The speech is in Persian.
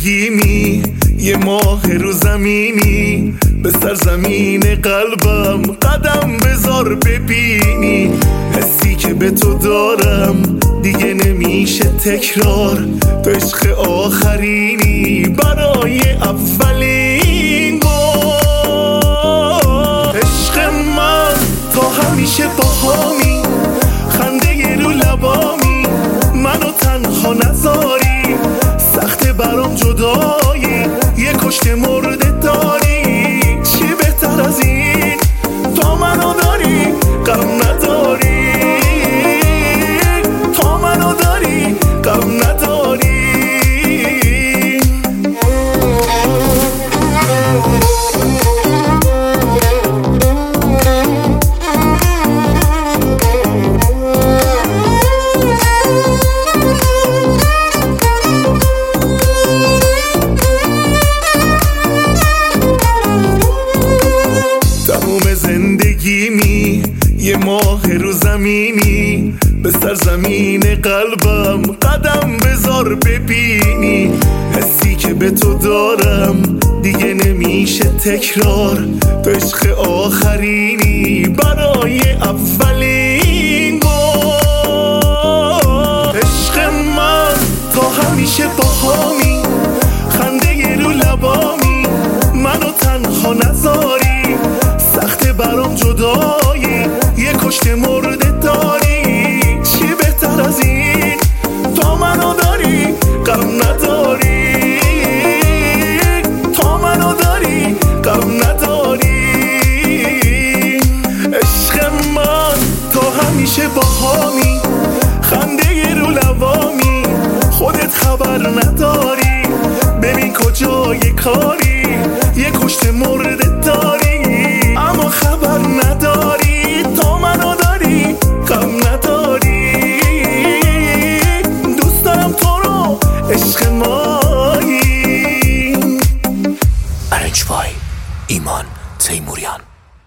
زندگیمی یه ماه رو زمینی، به سرزمین قلبم قدم بذار ببینی. حسی که به تو دارم دیگه نمیشه تکرار، تو عشق آخرینی برای اولین بار. عشق من تا همیشه باهامی، خنده رو لبامی، منو تنها نذاری، سخته برام جدایی، یه کشت مرده داری. چی بهتر از این؟ تا منو داری غم نداری، تا منو داری غم نداری. زندگیمی یه ماه رو زمینی، به سرزمین قلبم قدم بذار ببینی. حسی که به تو دارم دیگه نمیشه تکرار، تو عشق آخرینی برای اولین بار. عشق من تا همیشه باهامی، خنده رو لبامی، منو تنها نذاری، سخته برام جدایی، یه کشت مرده داری. چی بهتر از این؟ تا منو داری غم نداری، تا منو داری غم نداری. عشق من تا همیشه باهامی، خنده رو لبامی، خودت خبر نداری، ببین کجای کاری، یه کشت مرده